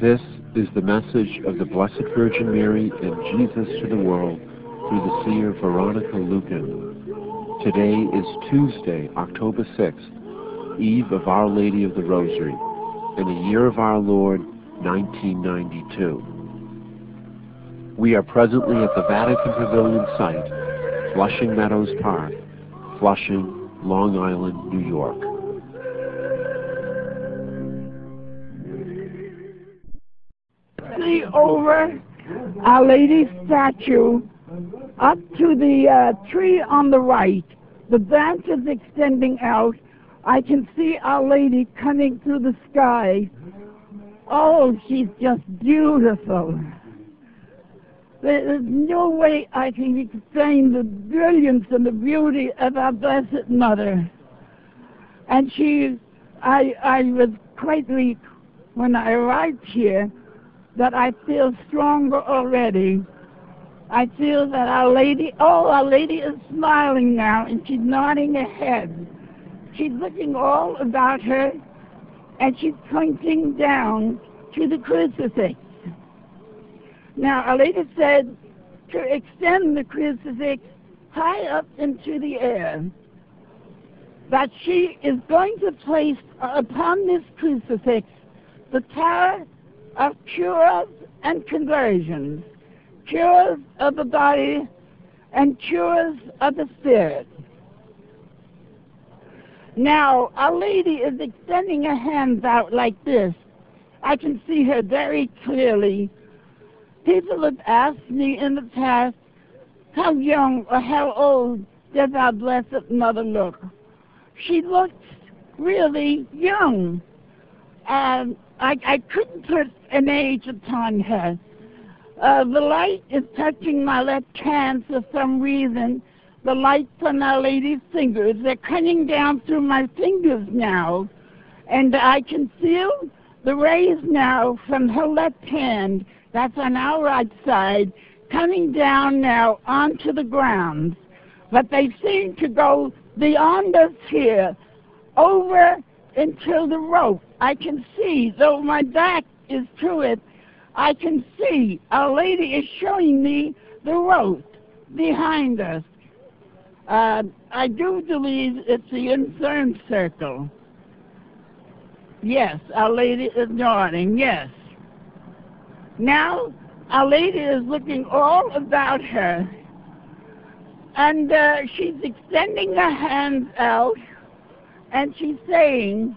This is the message of the Blessed Virgin Mary and Jesus to the world through the seer Veronica Lucan. Today is Tuesday, October 6th, Eve of Our Lady of the Rosary, in the year of our Lord, 1992. We are presently at the Vatican Pavilion site, Flushing Meadows Park, Flushing, Long Island, New York. See over Our Lady statue up to the tree on the right, the branches extending out. I can see Our Lady coming through the sky. Oh, she's just beautiful. There's no way I can explain the brilliance and the beauty of our Blessed Mother. And I was quite weak when I arrived here, that I feel stronger already. I feel that Our Lady is smiling now, and she's nodding her head. She's looking all about her, and she's pointing down to the crucifix. Now, Our Lady said to extend the crucifix high up into the air, that she is going to place upon this crucifix the power of cures and conversions, cures of the body and cures of the spirit. Now, Our Lady is extending her hands out like this. I can see her very clearly. People have asked me in the past, how young or how old does our Blessed Mother look? She looks really young. I couldn't put an age upon her. The light is touching my left hand for some reason. The light from Our Lady's fingers, they're coming down through my fingers now. And I can feel the rays now from her left hand, that's on our right side, coming down now onto the ground. But they seem to go beyond us here, over into the rope. I can see, though my back is to it, I can see Our Lady is showing me the rope behind us. I do believe it's the infirm circle. Yes, Our Lady is nodding, yes. Now, Our Lady is looking all about her, and she's extending her hands out, and she's saying,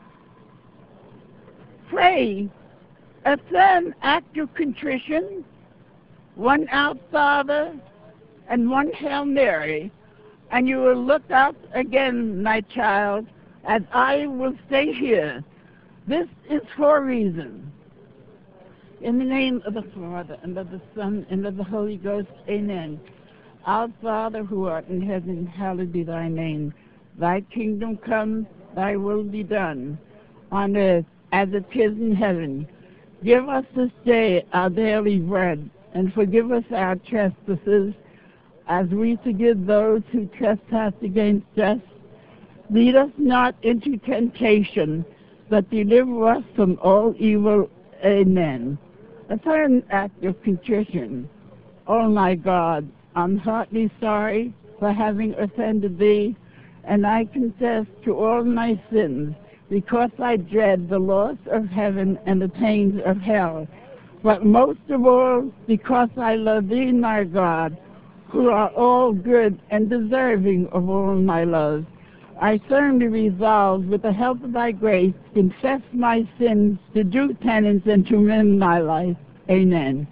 pray a firm act of contrition, one Our Father and one Hail Mary, and you will look up again, my child, as I will stay here. This is for a reason. In the name of the Father, and of the Son, and of the Holy Ghost, amen. Our Father, who art in heaven, hallowed be thy name. Thy kingdom come, thy will be done, on earth as it is in heaven. Give us this day our daily bread, and forgive us our trespasses, as we forgive those who trespass against us. Lead us not into temptation, but deliver us from all evil. Amen. A firm act of contrition. Oh my God, I'm heartily sorry for having offended thee, and I confess to all my sins, because I dread the loss of heaven and the pains of hell. But most of all, because I love thee, my God, who are all good and deserving of all my love. I firmly resolve, with the help of thy grace, to confess my sins, to do penance, and to mend my life. Amen.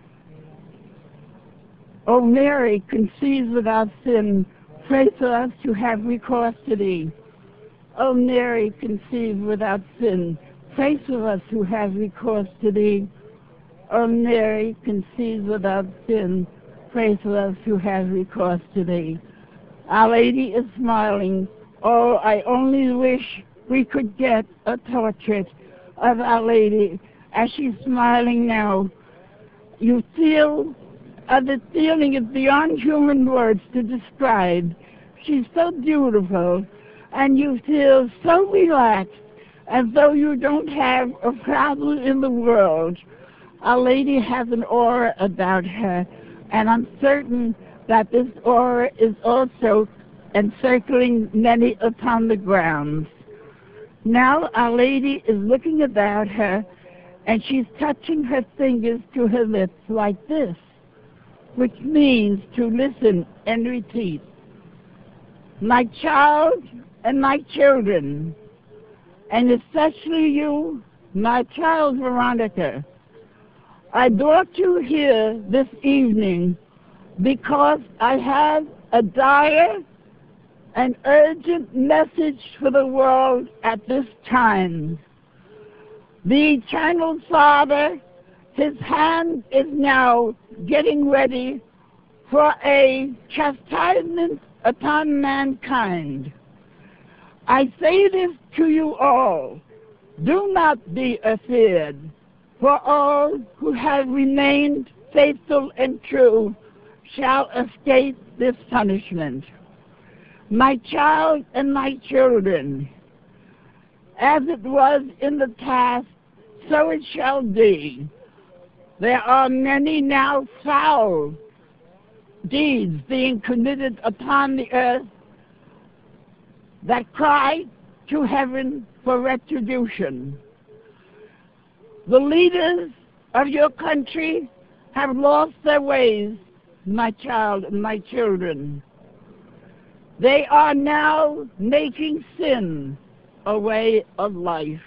O Mary, conceived without sin, pray for us who have recourse to thee. O Mary, conceived without sin, pray for us who have recourse to thee. O Mary, conceived without sin, pray for us who have recourse to thee. Our Lady is smiling. Oh, I only wish we could get a portrait of Our Lady as she's smiling now. You feel, the feeling is beyond human words to describe. She's so beautiful, and you feel so relaxed as though you don't have a problem in the world. Our Lady has an aura about her, and I'm certain that this aura is also encircling many upon the grounds. Now Our Lady is looking about her, and she's touching her fingers to her lips like this, which means to listen and repeat. My child and my children, and especially you, my child Veronica, I brought you here this evening because I have a dire and urgent message for the world at this time. The Eternal Father, His hand is now getting ready for a chastisement upon mankind. I say this to you all, do not be afeard, for all who have remained faithful and true shall escape this punishment. My child and my children, as it was in the past, so it shall be. There are many now foul deeds being committed upon the earth that cry to heaven for retribution. The leaders of your country have lost their ways, my child and my children. They are now making sin a way of life.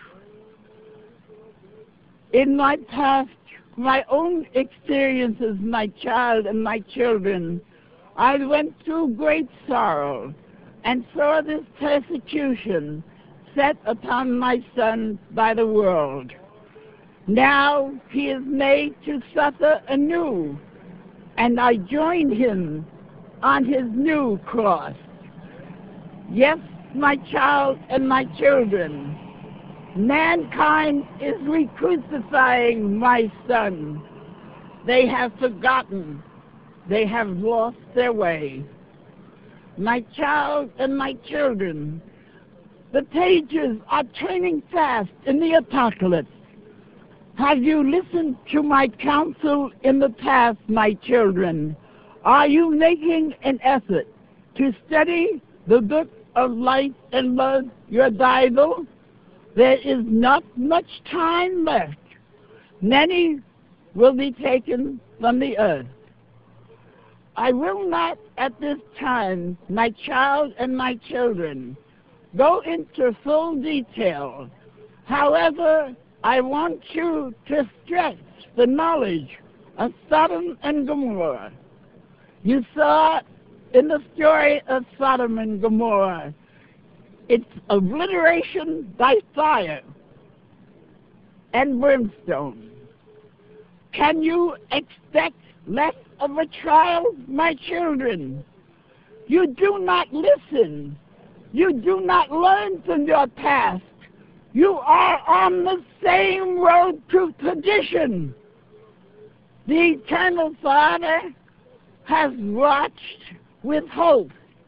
In my past, my own experiences, my child and my children, I went through great sorrow and saw this persecution set upon my son by the world. Now he is made to suffer anew, and I join him on his new cross. Yes, my child and my children, mankind is re-crucifying my son. They have forgotten. They have lost their way. My child and my children, the pages are turning fast in the apocalypse. Have you listened to my counsel in the past, my children? Are you making an effort to study the book of life and love, your Bible? There is not much time left. Many will be taken from the earth. I will not at this time, my child and my children, go into full detail. However, I want you to stress the knowledge of Sodom and Gomorrah. You saw in the story of Sodom and Gomorrah, it's obliteration by fire and brimstone. Can you expect less of a trial, my children? You do not listen. You do not learn from your past. You are on the same road to perdition. The Eternal Father has watched with hope,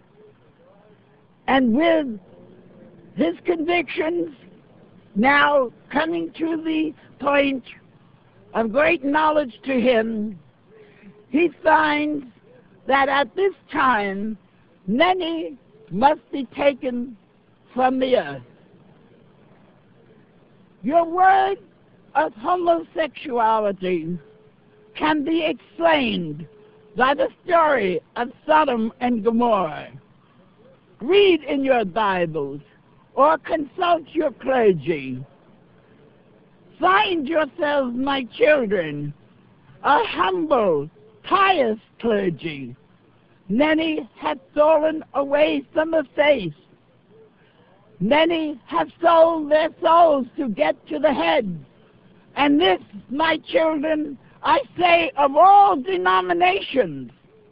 and with his convictions now coming to the point of great knowledge to him, he finds that at this time many must be taken from the earth. Your word of homosexuality can be explained by the story of Sodom and Gomorrah. Read in your Bibles or consult your clergy. Find yourselves, my children, a humble, pious clergy. Many have fallen away from the faith. Many have sold their souls to get to the head. And this, my children, I say of all denominations.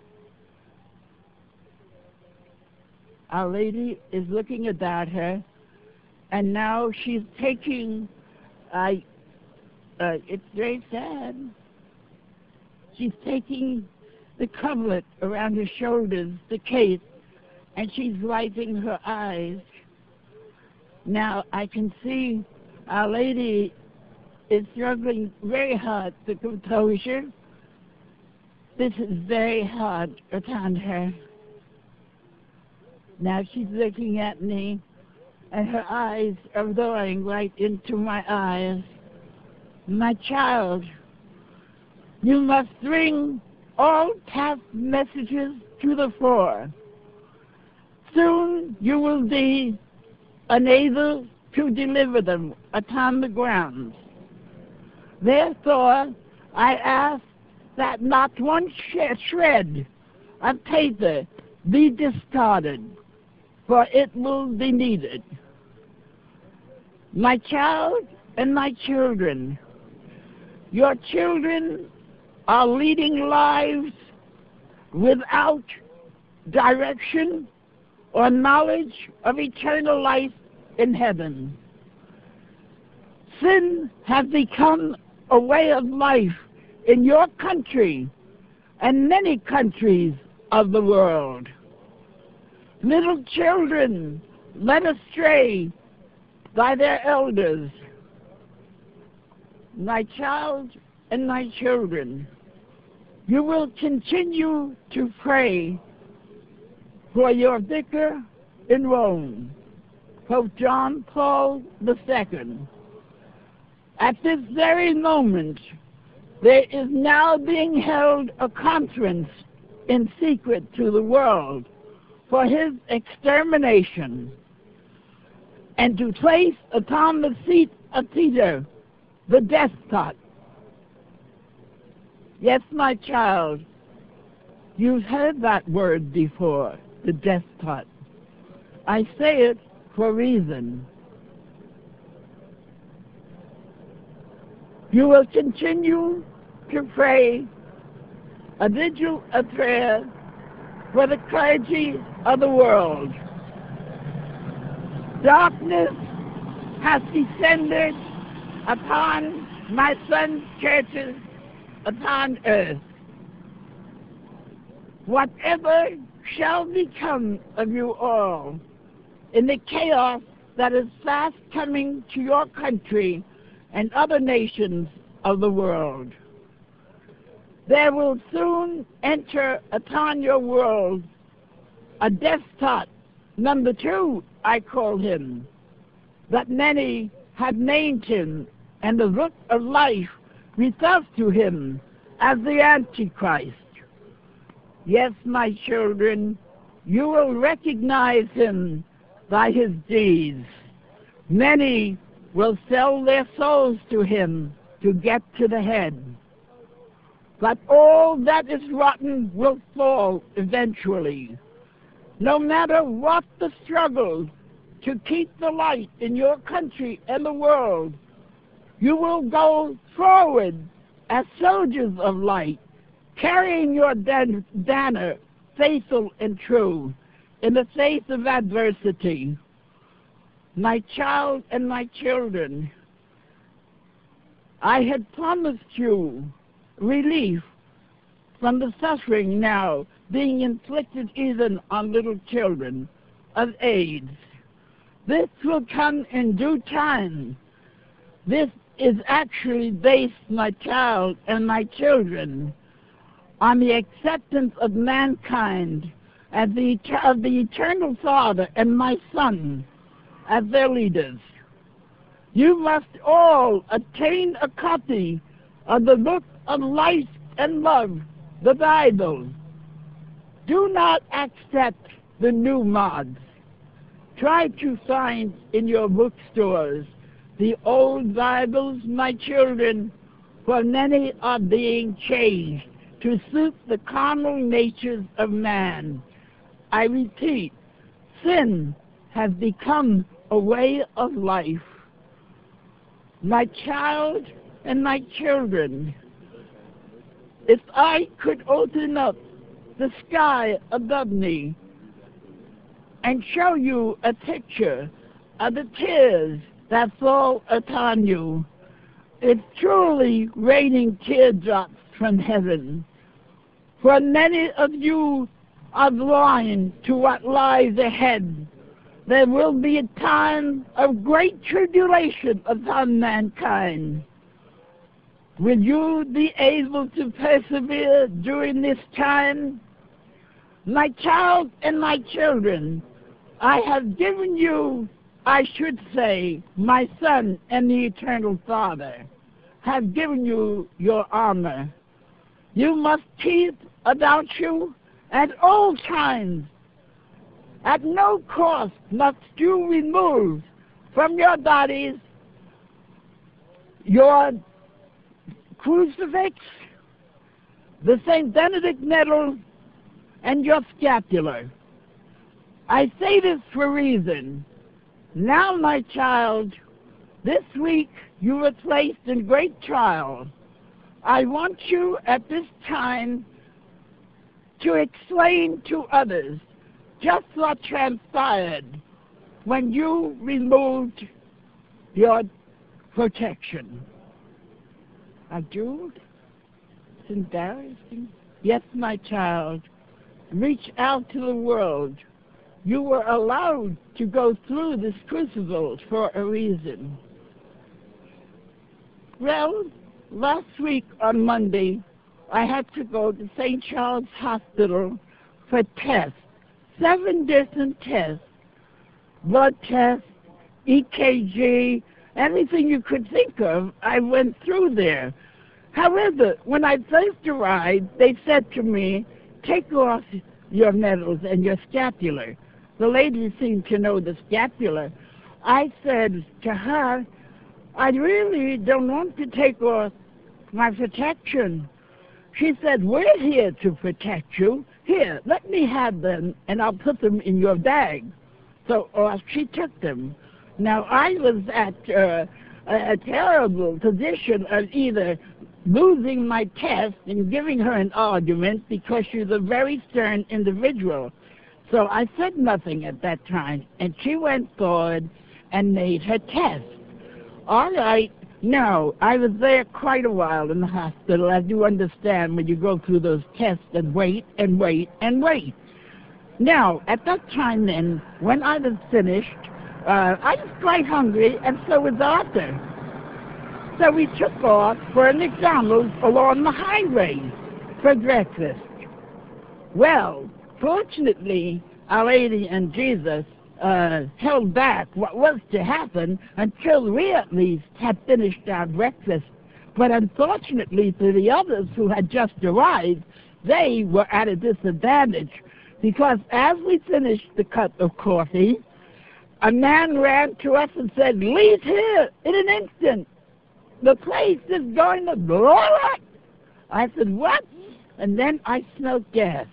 Our Lady is looking about her, and now she's taking, it's very sad, she's taking the coverlet around her shoulders, the cape, and she's wiping her eyes. Now I can see Our Lady is struggling very hard to composure. This is very hard upon her. Now she's looking at me, and her eyes are looking right into my eyes. My child, you must bring all past messages to the fore. Soon you will be unable to deliver them upon the ground. Therefore, I ask that not one shred of paper be discarded, for it will be needed. My child and my children, your children are leading lives without direction or knowledge of eternal life in heaven. Sin has become a way of life in your country and many countries of the world. Little children led astray by their elders. My child and my children, you will continue to pray for your vicar in Rome, Pope John Paul II. At this very moment, there is now being held a conference in secret to the world for his extermination, and to place upon the seat of Peter the despot. Yes, my child, you've heard that word before, the despot. I say it for a reason. You will continue to pray a vigil of prayer for the clergy of the world. Darkness has descended upon my son's churches upon earth. Whatever shall become of you all in the chaos that is fast coming to your country and other nations of the world, there will soon enter upon your world a despot, number 2, I call him, that many have named him, and the book of life refers to him as the Antichrist. Yes, my children, you will recognize him by his deeds. Many will sell their souls to him to get to the head. But all that is rotten will fall eventually. No matter what the struggle to keep the light in your country and the world, you will go forward as soldiers of light, carrying your banner, faithful and true, in the face of adversity. My child and my children, I had promised you relief from the suffering now being inflicted even on little children of AIDS. This will come in due time. This is actually based, my child and my children, on the acceptance of mankind as of the Eternal Father and my Son as their leaders. You must all attain a copy of the book of life and love, the Bible. Do not accept the new mods. Try to find in your bookstores the old Bibles, my children, for many are being changed to suit the carnal natures of man. I repeat, sin has become a way of life. My child and my children, if I could open up the sky above me and show you a picture of the tears that fall upon you, it's truly raining teardrops from heaven. For many of you are blind to what lies ahead, there will be a time of great tribulation upon mankind. Will you be able to persevere during this time? My child and my children, I have given you, I should say, my Son and the Eternal Father have given you your armor. You must keep about you at all times. At no cost must you remove from your bodies your crucifix, the St. Benedict medal, and your scapular. I say this for a reason. Now, my child, this week you were placed in great trial. I want you at this time to explain to others just what transpired when you removed your protection. I do? It's embarrassing. Yes, my child. Reach out to the world. You were allowed to go through this crucible for a reason. Well, last week on Monday, I had to go to St. Charles Hospital for tests. 7 different tests. Blood tests, EKG, everything you could think of, I went through there. However, when I first arrived, they said to me, take off your medals and your scapular. The lady seemed to know the scapular. I said to her, I really don't want to take off my protection. She said, we're here to protect you. Here, let me have them, and I'll put them in your bag. So she took them. Now, I was at a terrible position of either losing my test and giving her an argument because she's a very stern individual. So I said nothing at that time, and she went forward and made her test. All right. No, I was there quite a while in the hospital, as you understand, when you go through those tests and wait and wait and wait. Now, at that time then, when I was finished, I was quite hungry, and so was Arthur. So we took off for a McDonald's along the highway for breakfast. Well, fortunately, Our Lady and Jesus held back what was to happen until we at least had finished our breakfast. But unfortunately for the others who had just arrived, they were at a disadvantage because as we finished the cup of coffee, a man ran to us and said, leave here in an instant. The place is going to blow up. I said, what? And then I smelled gas.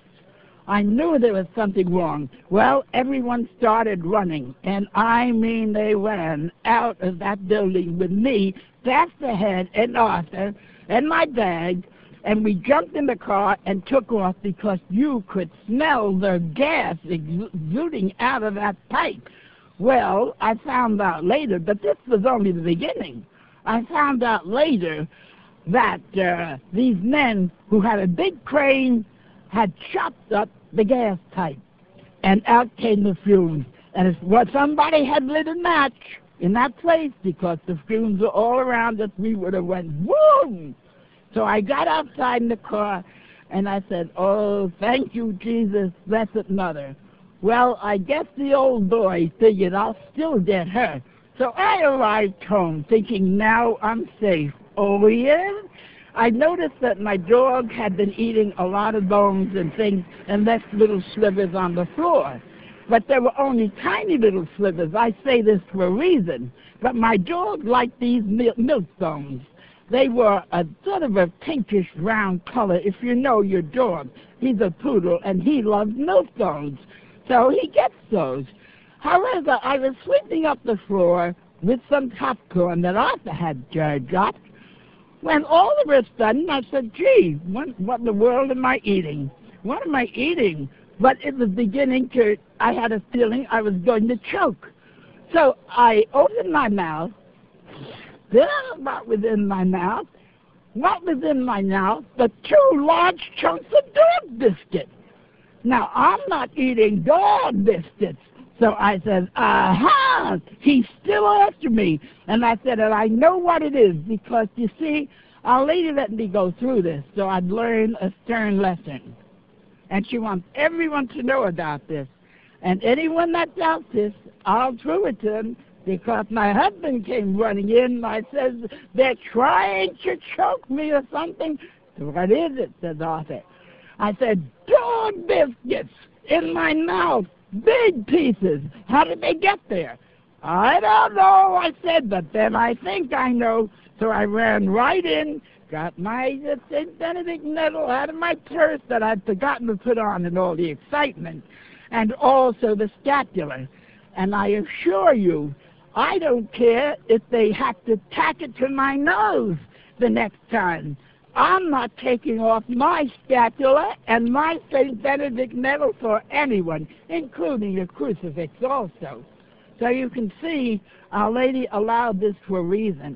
I knew there was something wrong. Well, everyone started running, and I mean they ran out of that building with me fast ahead and Arthur and my bag, and we jumped in the car and took off because you could smell the gas exuding out of that pipe. Well, I found out later, but this was only the beginning. I found out later that these men who had a big crane had chopped up the gas pipe, and out came the fumes. And if somebody had lit a match in that place, because the fumes were all around us, we would have went boom. So I got outside in the car, and I said, oh, thank you, Jesus, blessed Mother. Well, I guess the old boy figured I'll still get her. So I arrived home thinking, now I'm safe. Oh, yeah? I noticed that my dog had been eating a lot of bones and things and left little slivers on the floor. But there were only tiny little slivers. I say this for a reason. But my dog liked these milk bones. They were a sort of a pinkish brown color. If you know your dog, he's a poodle, and he loves milk bones. So he gets those. However, I was sweeping up the floor with some popcorn that Arthur had got, when all of a sudden I said, gee, what in the world am I eating? What am I eating? But it was beginning to, I had a feeling I was going to choke. So I opened my mouth. Then what was in my mouth? What was in my mouth? But 2 large chunks of dog biscuit. Now, I'm not eating dog biscuits, So I said, aha, he's still after me. And I said, and I know what it is, because you see, Our Lady let me go through this so I'd learn a stern lesson. And she wants everyone to know about this. And anyone that doubts this, I'll prove it to them, because my husband came running in and I said, they're trying to choke me or something. What is it, said Arthur. I said, dog biscuits in my mouth, big pieces. How did they get there? I don't know, I said, but then I think I know. So I ran right in, got my St. Benedict medal out of my purse that I'd forgotten to put on in all the excitement, and also the scapular. And I assure you, I don't care if they have to tack it to my nose the next time. I'm not taking off my scapula and my St. Benedict medal for anyone, including a crucifix also. So you can see Our Lady allowed this for a reason.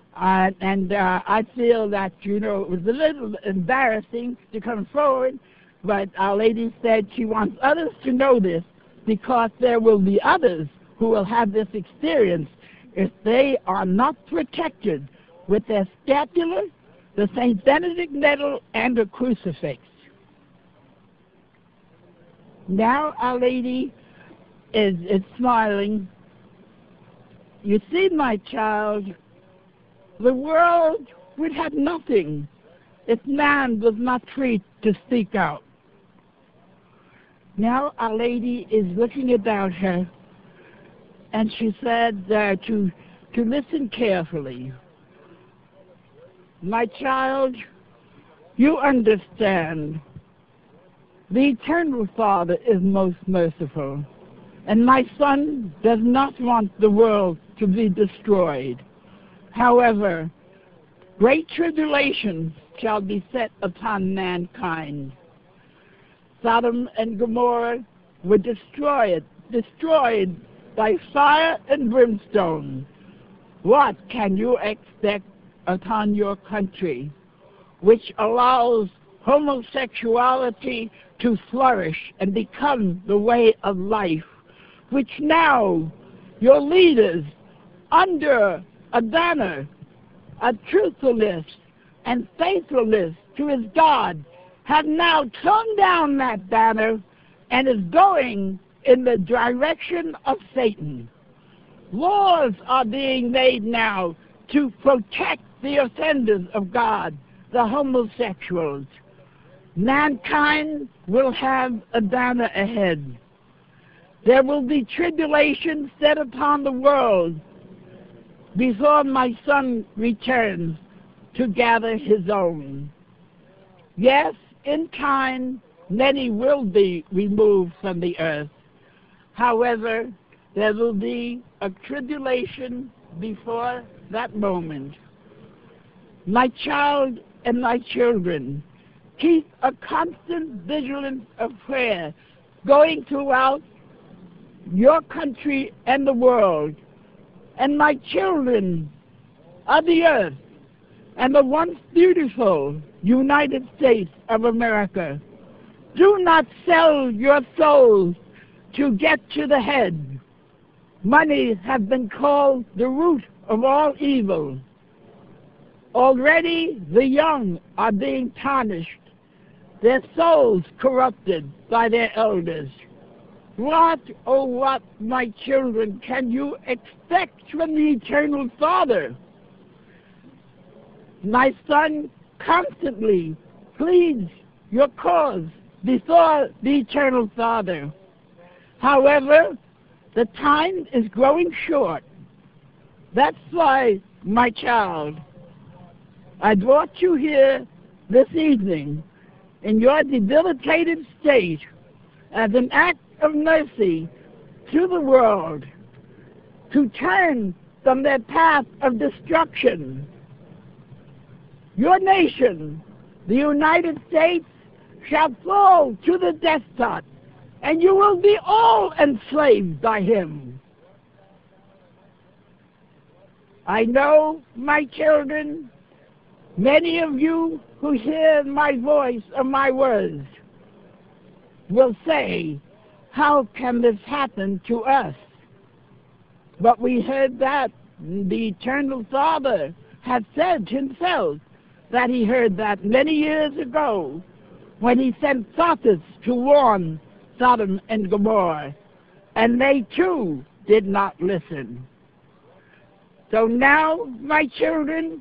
I feel that, you know, it was a little embarrassing to come forward, but Our Lady said she wants others to know this, because there will be others who will have this experience if they are not protected with their scapula, the St. Benedict medal, and a crucifix. Now Our Lady is smiling. You see, my child, the world would have nothing if man was not free to speak out. Now Our Lady is looking about her, and she said to listen carefully. My child, you understand. The Eternal Father is most merciful, and my son does not want the world to be destroyed. However, great tribulation shall be set upon mankind. Sodom and Gomorrah were destroyed by fire and brimstone. What can you expect upon your country, which allows homosexuality to flourish and become the way of life, which now your leaders, under a banner of truthfulness and faithfulness to his God, have now torn down that banner and is going in the direction of Satan. Laws are being made now to protect the offenders of God, the homosexuals. Mankind will have a banner ahead. There will be tribulation set upon the world before my son returns to gather his own. Yes, in time, many will be removed from the earth. However, there will be a tribulation before that moment. My child and my children, keep a constant vigilance of prayer going throughout your country and the world. And my children of the earth and the once beautiful United States of America, do not sell your souls to get to the head. Money has been called the root of all evil. Already the young are being tarnished, their souls corrupted by their elders. What, oh what, my children, can you expect from the Eternal Father? My son constantly pleads your cause before the Eternal Father. However, the time is growing short. That's why, my child, I brought you here this evening in your debilitated state as an act of mercy to the world, to turn from their path of destruction. Your nation, the United States, shall fall to the despot, and you will be all enslaved by him. I know, my children, many of you who hear my voice or my words will say, how can this happen to us? But we heard that the Eternal Father had said himself that he heard that many years ago when he sent prophets to warn Sodom and Gomorrah, and they too did not listen. So now, my children,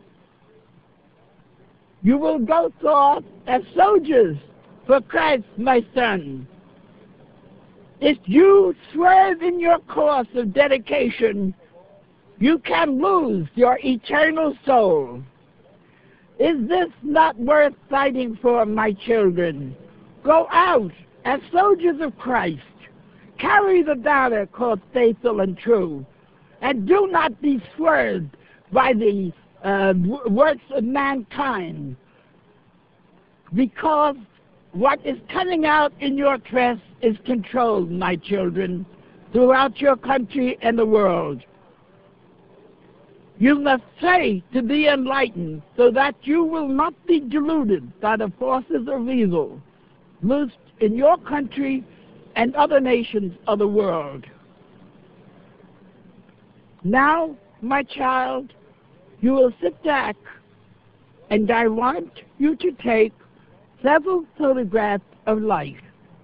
you will go forth as soldiers for Christ, my son. If you swerve in your course of dedication, you can lose your eternal soul. Is this not worth fighting for, my children? Go out as soldiers of Christ. Carry the banner called faithful and true, and do not be swerved by the works of mankind, because what is coming out in your press is controlled, my children, throughout your country and the world. You must pray to be enlightened so that you will not be deluded by the forces of evil loosed in your country and other nations of the world. Now, my child, you will sit back, and I want you to take several photographs of life.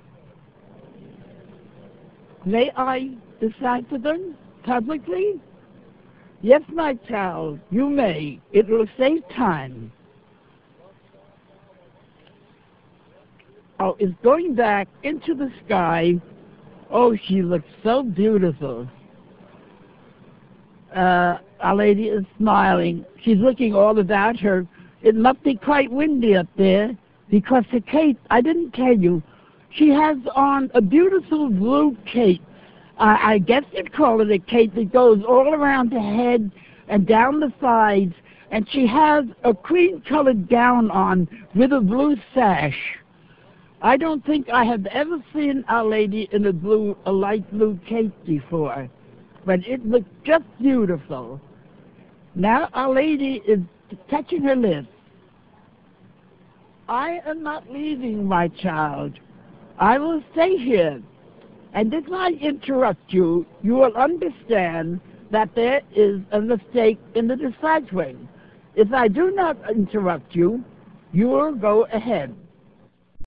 May I decipher them publicly? Yes, my child, you may. It will save time. Oh, it's going back into the sky. Oh, she looks so beautiful. Our lady is smiling. She's looking all about her. It must be quite windy up there, because the cape, I didn't tell you, she has on a beautiful blue cape. I guess you'd call it a cape that goes all around the head and down the sides, and she has a cream-colored gown on with a blue sash. I don't think I have ever seen Our Lady in a light blue cape before, but it looked just beautiful. Now Our Lady is touching her lips. I am not leaving, my child. I will stay here. And if I interrupt you, you will understand that there is a mistake in the deciphering. If I do not interrupt you, you will go ahead.